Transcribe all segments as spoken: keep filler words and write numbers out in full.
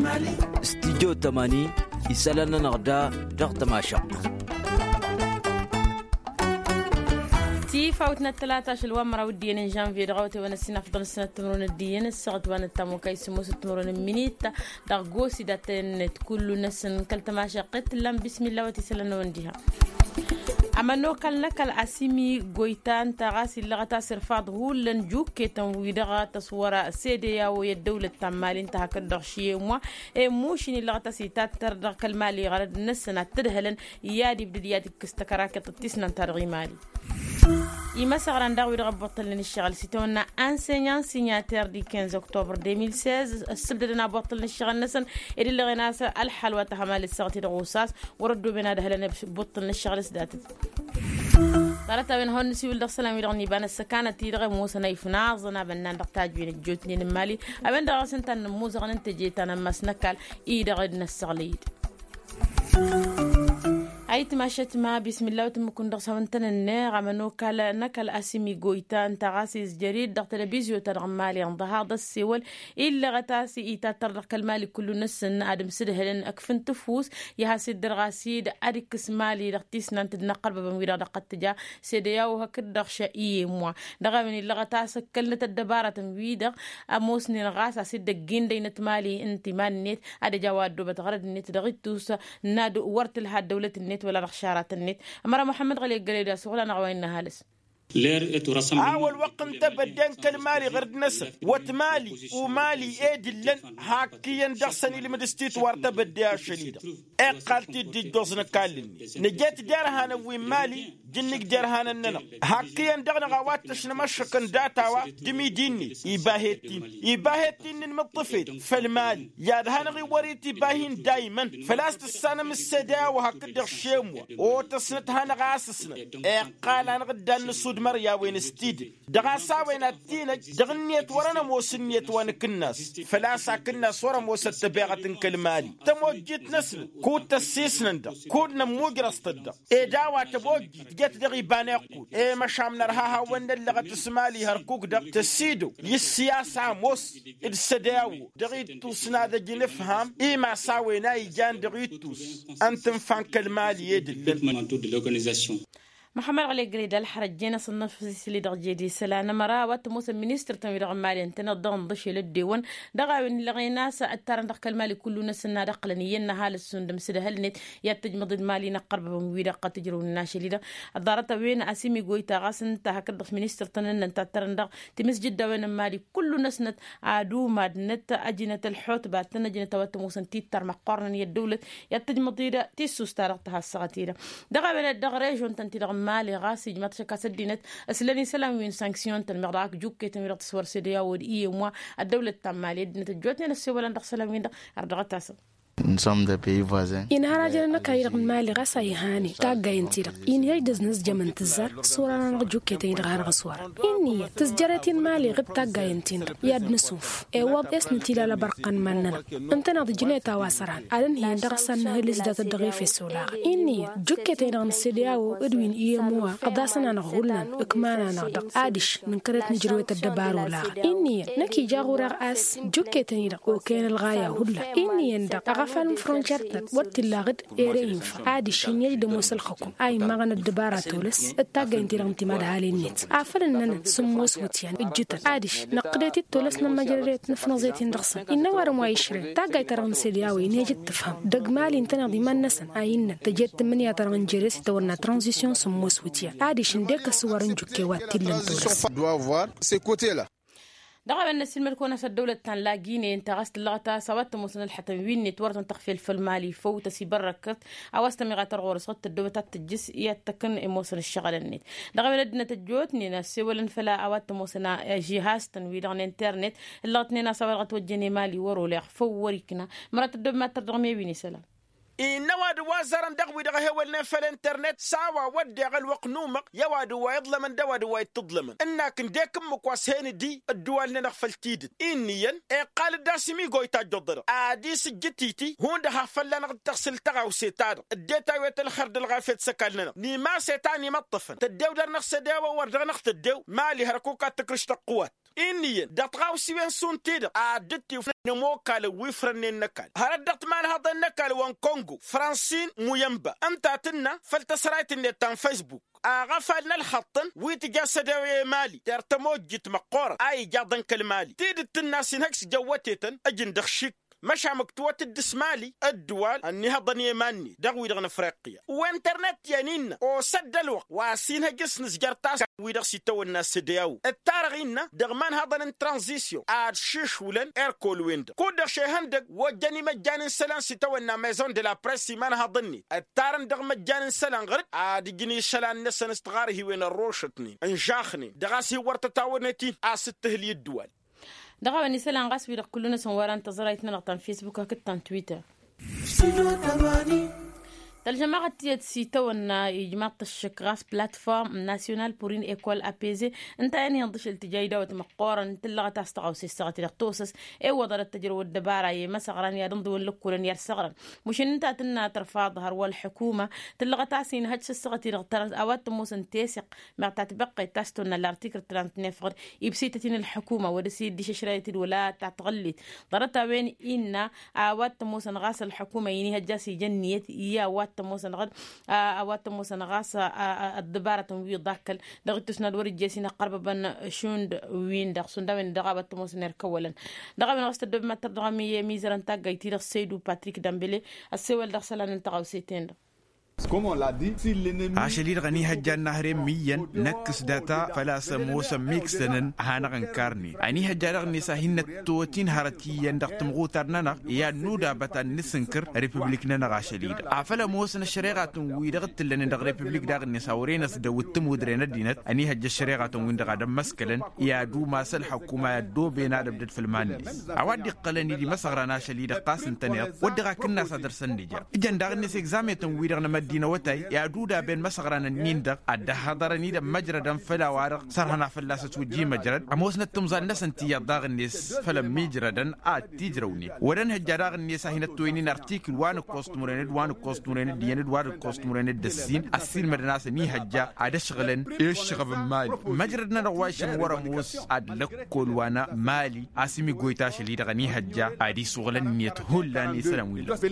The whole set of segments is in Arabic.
استديو تماني يسالنا نغدا ضغط ما شق تي فوتنا الثلاثة شلوان مرة وديين جانفي دغوتي وانا السنة فضل السنة تمرون الديين السغط وانا التامو كاي سموس تمرون المينيت دغوسي داتين كل نسن كالتما شقت لم بسم الله وتسلنا ونديها أما نوكل نكال أسيمي غويتان تغاسي لغتا سرفاد هولن جوك كيتن ويدغا تصورا سيديا ويدولة تمالين تهكدر شيء اي موشيني لغتا سيتات تردغ كالمالي غرد نسنا تدهلن يادي بدياتي كستكراكة تتسنا ترغي مالي إما سغران داوي رغبط لنا الشغل سيتونا انسينيان سينياتير دي خمسة أكتوبر ألفين وستة عشر السبدنا بطل لنا الشغل نسن إدي اللي غناسة الحلوة تحمال السغتي دغوساس وردوا بنا دهلنا بطل لنا الشغل سداتت طارتا بين هون نسيول دغ سلام يدغني بان السكانة تيدغ موسى نايفنا ظنا بنان دغتاج بين الجوتنين المالي أبن دغ سنتان موسى غننت جيتانا مسنكال إيدغ النسغليد أيت ماشت ما بسم الله وتمكن دغ سوانتن النار عمنو كالا نكال أسيمي غويتان تغاسيز جريد دغ تلفزيو ترغمالي عند هذا السيول إلا غتاسي إيتا تردغ كالمالي كل نسن آدم سدهلن أكفن تفوس يهاسي الدرغاسيد أدك اسمالي دغ تيسنان تدنقل ببنويرا دغ قتجا سيدياو هكد دغ شائي موا دغ من اللي غتاسي كلت الدبارة تنويدغ أموسني نغاس أسيد دقين دينت مالي انت مالنيت أدي جواد دوبة غرد النت دغيتوس نادو ورت لها دولة النت ولا رخشارات النت أمر محمد غلي قليل سؤال أنا غوينا هالس أول وقت أنت بدين كالمالي غرد نسر وتمالي ومالي إيد اللن هاكيا دخسني لمدستيت وارتا بديها شديدة إيه قالتي دي دوزنا كالين نجيت دارها نوي مالي جنك دارها نننا هاكيا دغنا غوات تشنا مشكن داتاوا دمي ديني يباهيتين يباهيتين المطفيد فالمالي يا دهانا غي وريتي باهين دايما فلاست السنة من السدا وهكذا الشيموا وتصنتها نغاسسنا إيه قال أنا غدا نسود مريا وين استيد دغاسا وين التينة دغنيت ورنا موسنيت وانك الناس فلاسا كناس ورا موسى تبيغة كالمالي تموجيت نسل كود تسيسنا دا كود نموج رصد إيه داوا تبوجي جت دغي بانيقود إيه مشام نرها وين اللغة تسمالي هركوك دا تسيدو يسياسة موس السداو دغيتو سنادة جنفهم إيه ما ساوينا يجان دغيتوس أنتم فان كالمالي يدل محمد علي قريد الحرجينا صنف سيسلي دغجيدي سلانا مرا وات موسى منستر تمي دغ مالي انتنا ضغن ضشي للديوان دغا وين لغينا ساترن دغ المالي كله نسنا دقلنينا هال السندم سدهلنت يتجمد المالي نقرب بمويدا قد تجرو الناشليدا الدارته وين اسيمي غويتا غاسن تا هكذا منستر تنن انت ترن دغ تمس جده وين المالي كله نسنت عادو مادنت اجنه الحوت باتنا جنه توت موسى تيتر مقارن الدوله يتجمد تيسوس تارتها السغتيره دغا وين دغ ريجون تنتي دغ مالي غاسي جماعة شكاسة دينت أسلني سلام وين سانكسيون تنمغراك جوك كي تنمغرات تصور سيديا ودئي وموا الدولة التمالية دينت الجوتني نسي ولا ندخ سلام وين دا أردغات تاسا Nous sommes des pays voisins. إن هراجلنا كايرق مالي غاسا يهاني تاقا ينتيرق إن يجدز نس جمن تزار صورنا نرجوك كي تنغار غصورا إني تزجرتين مالي غد تاقا ينتينر ياد نسوف إيواب اسم تيلا لبرقان مننا انتنا ضجنة تاواسران أدن هي ندغسان نهلز دات الدغي في السولاغ إني جوك كي تنغ نسيدياو إدوين إيموا قداسنا نغولن إكمانا نغدق آدش ننكرت نجروة الدبارو لاغ إني نكي جاغو رغاس جوك كي تنغ وكين الغاية هدلا إني يندق فالم فرونجرتك واتلاغد إيرين عادي شين يجد موسى الحكم أي مغنى الدبارة تولس التاقة انتي رغمتماد هالي النت عفلننا سموس وتيان الجتل عاديش نقديتي تولسنا مجريت نفنظيتين رغسا إنا وارمو عيشرين تاقة ترغن سيدياوي نيجد تفهم دق مالي انتنا دي من نسن أينا تجد من يترغن جريسي تورنا ترانزيسيون سموس وتيان عاديش نديك سوارن جوكي واتلن تولس دغا بان السلم الكونه في الدوله تان لاقيني انت غست اللغه سوات موسن الحتم وين تورت تخفيل في المالي فوت سي بركت اوست ميغات الغور صوت الدوله تجس يتكن موسن الشغل النت دغا بلدنا تجوتني ناس ولن فلا اوات موسن جهاز تنوير عن انترنت اللغتنا سوات وجني مالي ورو لا فوريكنا مرات الدوله ما ترغمي ويني سلام إن واد وازرن دغوي دغه هولنا في الانترنت ساوا ودي غل وقنومق يا واد ويظلم من دواد ويتظلم انك نديكم مكواسين دي الدوال نغفل تيد انيا قال داسمي غويتا جدر ادي سجتيتي هون ده فلان تغسل تغاو سيتاد اديتا ويت الخرد الغافيت سكلنا ني ما سيتاني مطفن تديو در نخس ديو ورد نخت الديو مالي هركوكا تكرش تقوات إني دتغاو سوين سنتيد عدتي نموكال ويفرن النكال هردت مان هذا النكال وان كونغو فرانسين ميمبا أنت تنا فلتسرايت النت فيسبوك أغفلنا الخطن ويتجسد مالي ترتموجت مقورة أي جادن كالمالي تيدت الناس هكس جواتيتن أجن دخشيك مشى مكتوة الدسمالي الدول أني هضني ماني دغوي دغن أفريقيا وإنترنت يانين أو سد الوقت واسينها جسنس جرتاس ويدغ سيتو الناس دياو التارغينا دغمان هضن ترانزيسيون آد شيش ولن إيركول ويند كود شيهندق وجاني مجان سلان سيتو النا ميزون دي لا بريسي مان هضني التارن دغ مجان سلان غرد آد جني سلان نسان استغاره وين الروشتني انجاخني دغاسي ورتتاونتي آستهلي الدول دغا نسلان غاسبي دغ كلنا سنورا انتظريتنا نغطان فيسبوك كتان تويتر الجماعة تيتسيتو أن إجماع الشكراس بلاتفورم ناسيونال بورين إيكول أبيزي أنت يعني ينضش التجايدة وتمقورا أنت اللغة تستغو سيستغتي لغتوسس إيه وضر التجربة الدبارة يمسغرا يرمضو اللقولا يرسغرا مش أن أنت أتنا ترفع ظهر والحكومة تلغة تاسين هاتش السغتي لغترز أوات موسن تيسق ما تعتبقى تاستو أن الارتيكل تلانتني فغر يبسيتتين الحكومة ودسي ديش شرايتي الولاة تعتغلت ضرطا بين إن أوات موسن غاس الحكومة يني هجاسي جنيت إيا أوات موسن غد أوات موسن غاسة الدبارة تنوي ضاكل دغتسنا دور الجيسين قرب بن شوند وين دغ سوندا وين دغابة موسن يركولا دغابة غاست دب ما تدغمي ميزران تاغ يتير سيدو باتريك دامبلي السوال دغسلان انتقاو سيتين عشليل غني هجان نهر ميا نكس داتا فلا سموسا ميكسنن هانغن كارني اني هجان نساهن توتين هرتيا دقتم غوترنا يا نودا بتا نسنكر ريبوبليكنا نغاشليل عفلا موسن الشريعه ويدغت لن دغ ريبوبليك داغ نساورين سدوت مودرنا دينت اني هج الشريعه وين دغ دم مسكلن يا دو ماسل حكومه دو بينا دبدت في المانيس اوادي قلني دي مسغرانا شليل قاسن تنيا ودغا كنا صدر سندجا جن داغ نس اكزاميتن ويدغنا دينا وتاي يا دودا بين مسغران النيندا أدى حضرني دم مجرد فلا وارق صرنا فلاسة وجي مجرد أموسنا تمزان نسنتي يضاغ الناس فلم مجردا أتجروني ورن هجراغ الناس هنا توينين أرتيكل وان كوست موريند وان كوست موريند دياند وان كوست موريند دسين السين مرناس ني هجا عاد شغلن إيش شغب مالي مجردنا روايشن ورا موس أدلك كل وانا مالي أسمي قويتاش اللي دغني هجا عادي شغلن نيت هولان يسلم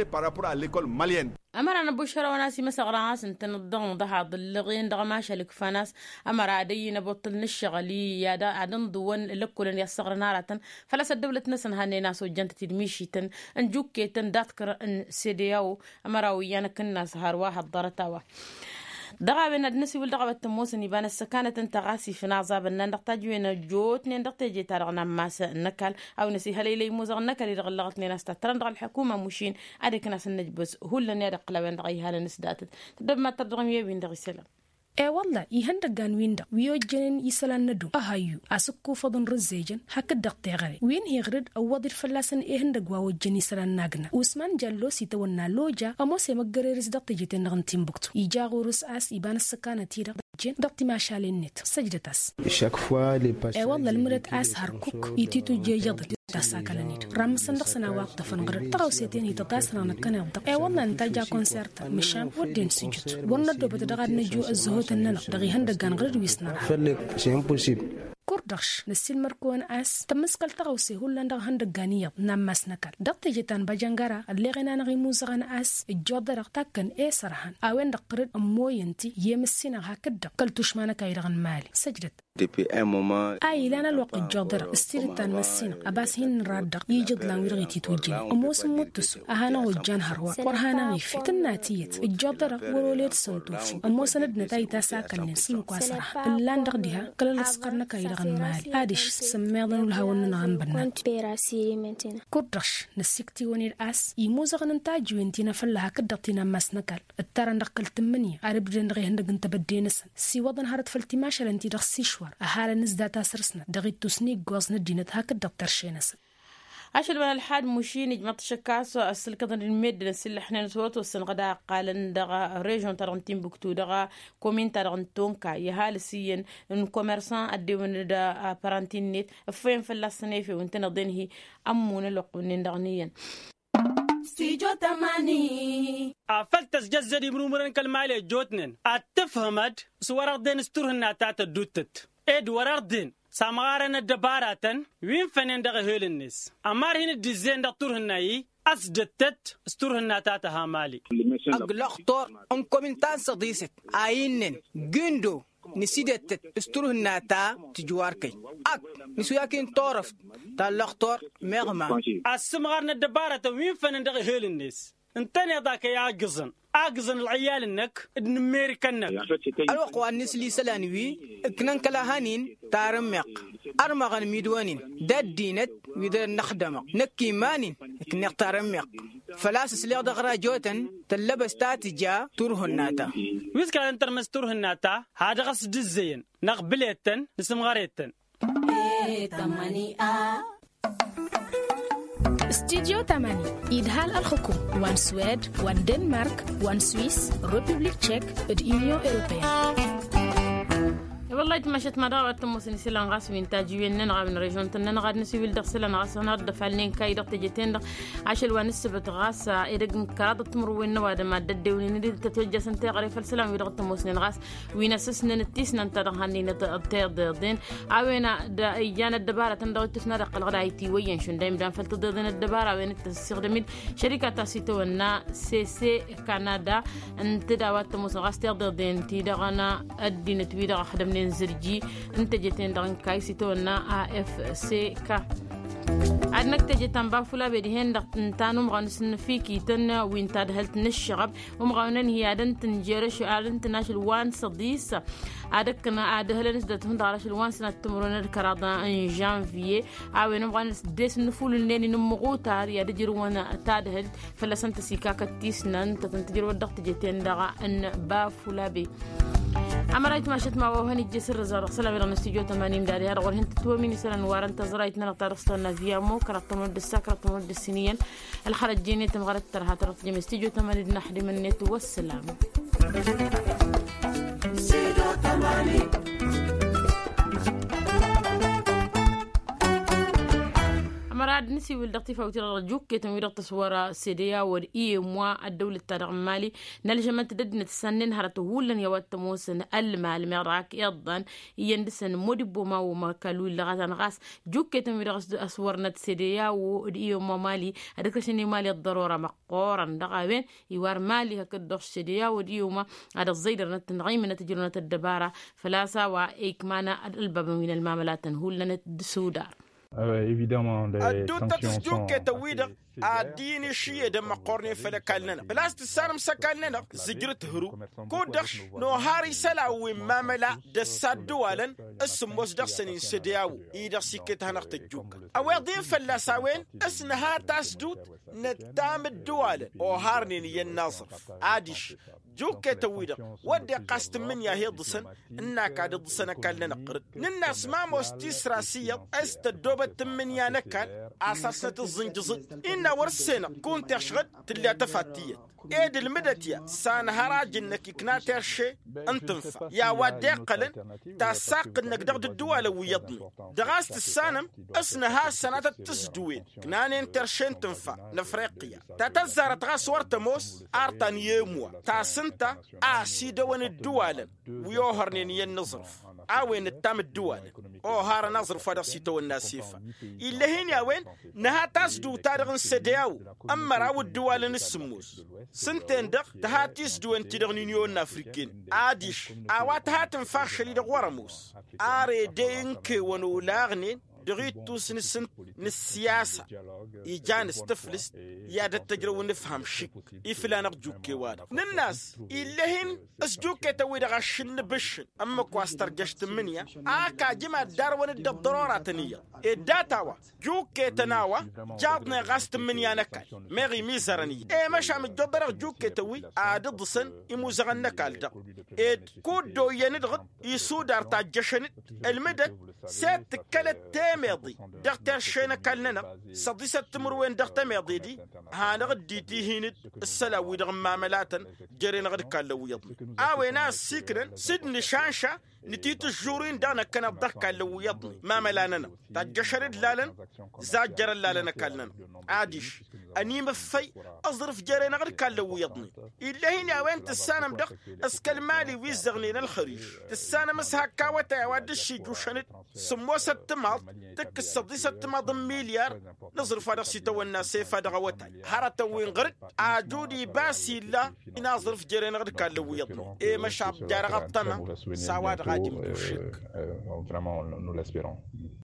ويلا أمرنا بشرة وناسي مسغراس انت نضغن ضحى ضلغين دغماش لك فناس أمر عادي نبطل نشغلي يا دا عدن دوان لكل يسغر نارة فلس الدولة نسن هاني ناس وجنت تدميشيتن انجوكيتن داتكر ان سيدياو أمراويانا كنا سهر واحد ضرطاوا دغا بين الناس والدغا بتموسن يبان السكانة انت غاسي في نعزاب ان نحتاجوين جوت نحتاج تارغنا ماس نكال او نسي هليلي موزغ نكال يرغلغتني ناس ترندغ الحكومة مشين اديك ناس نجبس هول نيرق لوين دغي هالا نسدات تدب ما تدغم يبين دغي سلام ee walla i handa gan winda wiyo jenen isalan nadu ahayu asukku fadun ruzejan hakka daqteegare win higrid awadir falasan e handa gwawo jeni salan nagna usman jallo sita wanna loja amose magareris daqte jiten ngantim buktu ijagurus as iban sakana tira jen daqti ma shalennet sajdatas chaque fois les patients e walla almurat as harkuk ititu jejad تساكلنيد رام صندوق سنوات تفنغر تغوسيتين هي تتاسرنا نكنا بدق اي والله انت جا كونسرت مشام ودين سجت ورنا دو بتدغاد نجو الزهوت اننا دغي هندغان غير ويسنا فلك سي امبوسيبل كوردش نسيل مركون اس تمسكل تغوسي هولان دغ هندغانيه نماس نكل دقت جيتان باجانغارا اللي غينا نغي موزغان اس الجودر تاكن اي سرحان اوين دقرد موينتي يمسينا هكذا كلتوش مانا كايرغن مالي سجدت depuis un moment اي لانا الوقت الجودر استيرتان مسينا اباس هين رادق يجد لان ويرغيتي توجي اموس متسو اهانا وجان هروا ورهانا غيفي تناتيت الجودر وروليت سنتوفو اموس ندنا تاي تاساكن نسين كواسرح اللان دغديها كلا لسقرنا كايرغن مالي اديش سميضن الهون نغان بنا كودرش نسيكتي ونير اس يموزغن انتا جوينتينا فلها كدقتينا مسنكال الترى نقل تمنية عرب جندغي هندق انت بدينسن سي وضن هارت فالتماشا لانتي دغسي أهالا نزداتا سرسنا دغي تسنيق غوزنا دينت هاك الدكتور شينس عشر من الحاد مشين جماعة الشكاس السلكة الميد نسل احنا نسوات والسنغدا قالن دغا ريجون ترغنتين بكتو دغا كومين ترغنتونكا يهال سيين ان كوميرسان اديون دا بارانتين نيت فين فلاسنيفي وانتنا ضينهي امون لقونين دغنيا سيجو تماني أفلتس جزدي مرومرن كالمالي جوتنن أتفهمد سوار دين ستورهن ناتات الدوتت إد ورار دين سامغارنا الدبارة وين فنان دغ هول الناس أمار هنا الديزين دكتور هناي أسدتت استور هناتاتها مالي أغلقتور أم كومنتان صديست عينن جندو نسيدت استور هناتا تجواركي أك نسوياكين طرف تالقتور مغما السمغارنا الدبارة وين فنان دغ هول الناس انتني ذاك يا عجزن عجزن العيال انك نمير كنك الوقوة النسلي سلانوي اكنان كلاهانين تارمق ارمغان ميدوانين داد دينت ويدا نخدم نكي مانين اكنق تارمق فلاس سليغ دغرا جوتن تلبس تاتجا تورهن ناتا ويسكا انتر مستورهن ناتا هذا غصد الزين نقبليتن اسم غاريتن استديو تماني إدهال الحكوم وان سويد وان دنمارك وان سويس ريبوبليك تشيك اليونيون أوروبية والله تمشيت مدار تموسني سلان غاس وين تاجيين ننغا من ريجون تنن غاد نسوي دخسلان غاس نرد فالين كاي دق تجتين عشل ونسبت غاس إذا كراد تمر وين نواد ما ددوني ندي تتوجه سنتي غريف السلام ويدق تموسني غاس وين اسسنا نتيس ننتظر هني نتأتير دين عوينا دا يجانا الدبارة تندو تسنا دق الغدايتي وين شون دايم دام فلتضدين الدبارة وين تستخدمين شركة تاسيتونا سي سي كندا انت داوات تموس غاس تير دين تي دغنا الدين تويدا خدمني زرجي انتجتين دان كايسيتونا آ اف سي كا عدنك تجتن بافولا بدهن دقنتانو مغانسن فيكي تن وين تادهلت نشغب ومغانن هي عدن تنجيرش عدن تناشل وان صديس عدكنا عدهلن سدتهن دارش الوان سنة تمرون الكرادا ان جانفيي عاوين مغانس ديس نفول النيني نمغوتار يادجروانا تادهل فلسان تسيكاكا تيسنان تتنتجر ودق تجتين دغا ان بافولا بي عمريت ما شت ما وهني جسر رزار سلام إلى نستيجو ثمانين داري هذا غور هنت توميني سلام وارن تزرعت نقطة رستنا فيها مو كرتمون الدساك كرتمون الدسينيين الحرج جيني تمغرت ترها ترت جم استيجو ثمانين نحد من النت والسلام استيجو ثمانين مراد نسي ولدتي فوتي رجوك كتم ورق تصوير سيديا ورئي موا الدولة الترغمالي نلجمة تددنا تسنن هرته هولن يوات موسن المال مراك يضن يندسن مدبو ما وما كالو لغازان غاس جوك كتم ورق أصورنا سيديا ورئي موا مالي أدكشني مالي الضرورة مقورا دغاوين يوار مالي هكدوش سيديا ورئي موا هذا الزيدر نتنغيم نتجرنا الدبارة فلاسا وإيكمانا الباب من المعاملات هولن السودار الدوتا تسجوك تويدا أديني شيء دم قرني فلكالنا بلاست السالم سكالنا زجرت هرو كودش نو هاري سلاوي ماملا دسادوالا اسم مصدر سنين سدياو إذا سكت هنقت الجوك أوضين فلاساوين اسنها تسدود نتام الدوالا أو هارني يناصرف عادش جوك تويدا ودي قاست من يا هيضسن إنك عاد ضسنا كالنا نقرد الناس ما مستيس راسية استدوبت من يا نكال أساسة الزنجزد إن ورسنا كنت أشغل تلي تفاتية إيد المدتيا سان هراج إنك كناتر شيء أنتنفع يا ودي قلن تساق إنك دغد الدولة ويضني دغاست السانم اسنها سنة تسدوين كنان ترشين تنفع نفريقيا تتزار تغاس ورتموس أرتان يموا تاسنتا آسيدوان الدولة ويوهرنين ينظرف عوين التام الدولة أو هار نظرف هذا سيتو الناسيفة إلا هين يا وين نها تسدو تارغن سدياو أما راو الدولة نسموس سنتين دق تهاتيس دوان تدغن يونيون أفريكين عاديش أوات هاتن فاخشلي دغ ورموس آري دينك ونولاغنين دغيتوس نسن نسياسة إيجانس تفلس يادة تجرو نفهم شك إفلا نرجوك وادا نالناس إلهن أسجوك تويد غشن بشن أما كواستر جشت منيا آكا جمع داروان الضرورة تنية إداتاوا جوك تناوا جابنا غاست منيا نكال مغي ميزراني إيه مشا مجبرغ جوك توي عادد سن إموزغن نكال دا إد كودو يندغد يسودار تاجشنت المدد سات كالت تاميضي دغتر شينا كالنا صديسة تمروين دغتا ميضي دي هانا غد ديتي هيند السلاوي دغم معاملاتا جرين غد كالو يضني آوينا سيكرن سيدني شانشا نتيت الجورين دانا كان بضحك لو يضني ما ملاننا تجشرد لالن زاجر لالنا كالنا عاديش أني مفي أظرف جرينا غير كالو يضني إلا هنا وين تسانا مدق أسكال مالي ويزغنين الخريج تسانا مسها كاوتا واد الشي جوشنت سمو ستماض تك الصدي ستماض مليار نظرف هذا سيتو الناس فهذا غوتا هارتا وين غرد عجودي باسي لا نظرف جرينا غير كالو يضني إيه مش عبد جارغطنا سواد غادي مدوشك